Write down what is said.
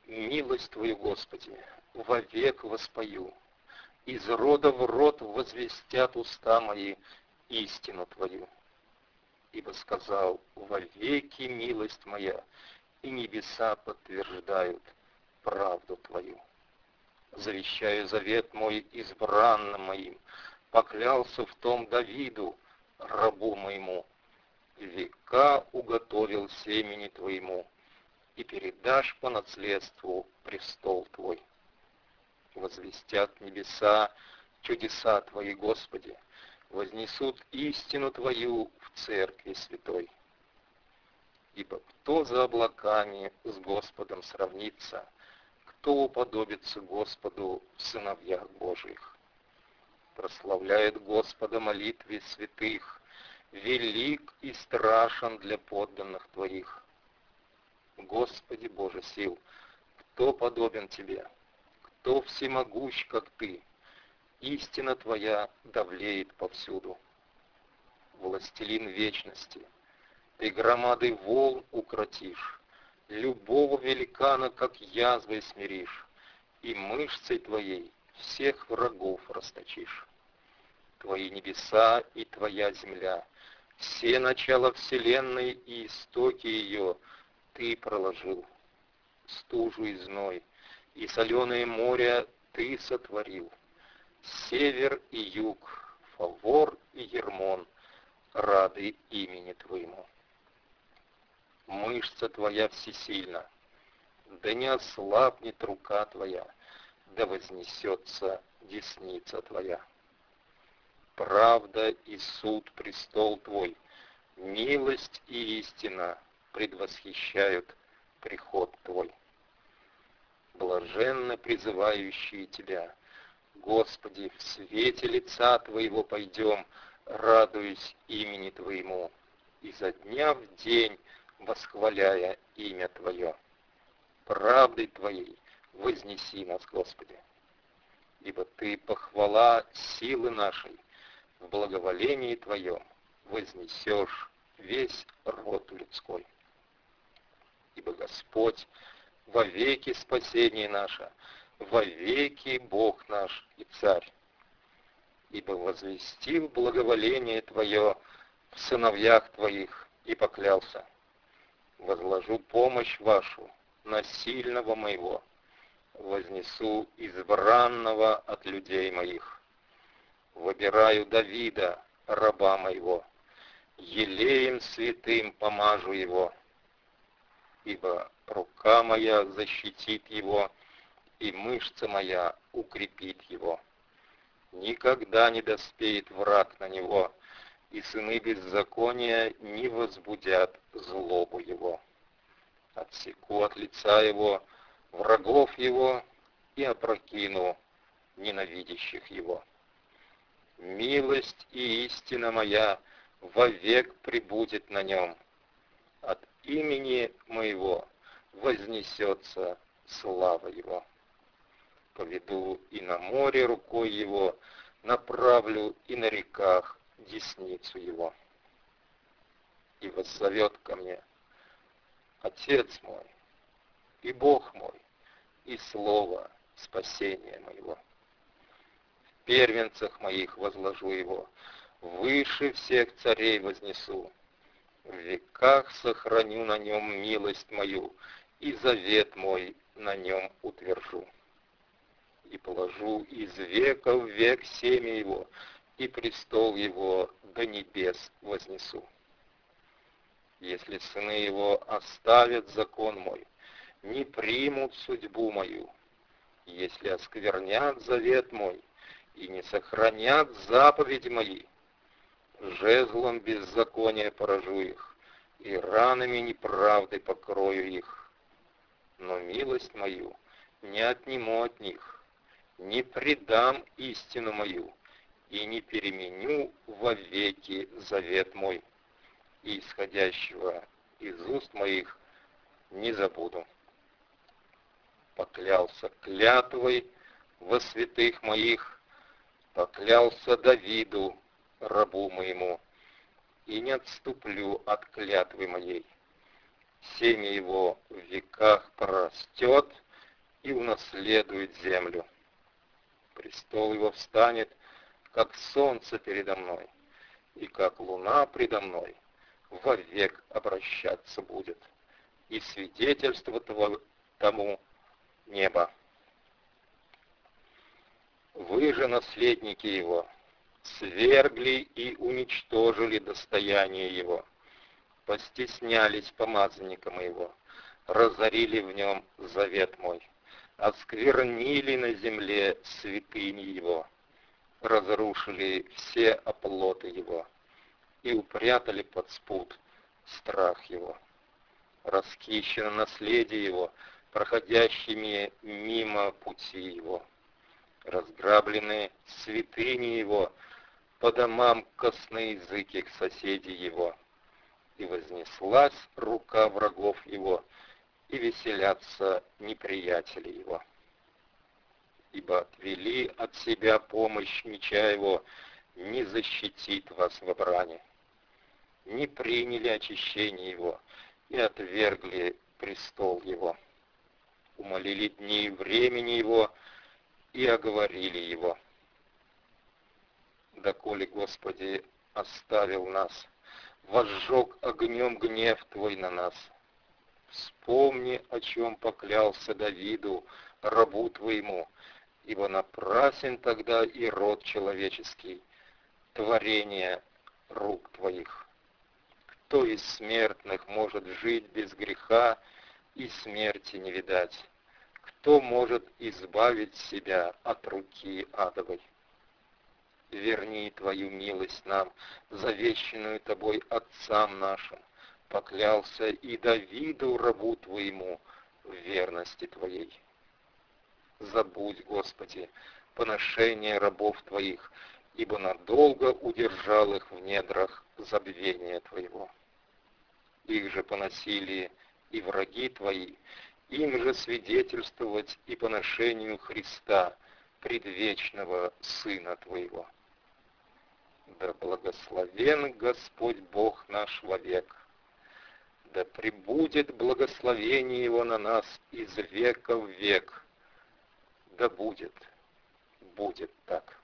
Милость Твою, Господи, вовек воспою, из рода в род возвестят уста мои истину Твою. Ибо сказал: вовеки милость моя, и небеса подтверждают правду Твою. Завещаю завет мой избранным моим, поклялся в том Давиду, рабу моему, века уготовил семени Твоему, и передашь по наследству престол Твой. Возвестят небеса чудеса Твои, Господи, вознесут истину Твою в церкви святой. Ибо кто за облаками с Господом сравнится, кто уподобится Господу в сыновьях Божиих? Прославляет Господа молитве святых, велик и страшен для подданных Твоих. Господи Боже сил, кто подобен Тебе? Кто всемогущ, как Ты? Истина Твоя давлеет повсюду. Властелин вечности, Ты громадой волн укротишь, любого великана, как язвой смиришь, и мышцей Твоей всех врагов расточишь. Твои небеса и Твоя земля, все начала вселенной и истоки ее Ты проложил. Стужу и зной, и соленое море Ты сотворил. Север и юг, Фавор и Ермон, рады имени Твоему. Мышца Твоя всесильна, да не ослабнет рука Твоя, да вознесется десница Твоя. Правда и суд престол Твой, милость и истина предвосхищают приход Твой. Блаженны призывающие Тебя, Господи, в свете лица Твоего пойдем, радуясь имени Твоему, изо дня в день восхваляя имя Твое. Правдой Твоей вознеси нас, Господи, ибо Ты похвала силы нашей, в благоволении Твоем вознесешь весь род людской. Ибо Господь вовеки спасение наше, вовеки Бог наш и Царь. Ибо возвестил благоволение Твое в сыновьях Твоих и поклялся: возложу помощь вашу на сильного моего, вознесу избранного от людей моих. Выбираю Давида, раба моего, елеем святым помажу его, ибо рука моя защитит его, и мышца моя укрепит его. Никогда не доспеет враг на него, и сыны беззакония не возбудят злобу его. Отсеку от лица его врагов его и опрокину ненавидящих его. Милость и истина моя вовек пребудет на нем. От имени моего вознесется слава его. Поведу и на море рукой его, направлю и на реках десницу его. И воззовет ко мне: Отец мой и Бог мой, и слово спасения моего. В первенцах моих возложу его, выше всех царей вознесу. В веках сохраню на нем милость мою, и завет мой на нем утвержу. И положу из века в век семя его, и престол его до небес вознесу. Если сыны его оставят закон мой, не примут судьбу мою, если осквернят завет мой и не сохранят заповеди мои, жезлом беззакония поражу их, и ранами неправды покрою их. Но милость мою не отниму от них, не предам истину мою, и не переменю вовеки завет мой, и исходящего из уст моих не забуду. Поклялся клятвой во святых моих, поклялся Давиду, рабу моему, и не отступлю от клятвы моей. Семя его в веках порастет, наследует землю. Престол его встанет, как солнце передо мной, и как луна предо мной, вовек обращаться будет, и свидетельство тому небо. Вы же, наследники его, свергли и уничтожили достояние его, постеснялись помазанника моего, разорили в нем завет мой, осквернили на земле святыни его, разрушили все оплоты его и упрятали под спут страх его. Расхищено наследие его, проходящими мимо пути его. Разграблены святыни его, по домам косноязыких соседей его. И вознеслась рука врагов его, и веселятся неприятели его. Ибо отвели от себя помощь меча его, не защитит вас в брани. Не приняли очищение его, и отвергли престол его. Умолили дни времени его, и оговорили его. Доколе, Господи, оставил нас, возжег огнем гнев Твой на нас. Вспомни, о чем поклялся Давиду, рабу Твоему, ибо напрасен тогда и род человеческий, творение рук Твоих. Кто из смертных может жить без греха и смерти не видать? Кто может избавить себя от руки адовой? Верни Твою милость нам, завещанную Тобой отцам нашим, поклялся и Давиду, рабу Твоему, в верности Твоей. Забудь, Господи, поношение рабов Твоих, ибо надолго удержал их в недрах забвения Твоего. Их же поносили и враги Твои, им же свидетельствовать и поношению Христа, предвечного Сына Твоего. Да благословен Господь Бог наш вовек, да пребудет благословение Его на нас из века в век, да будет так.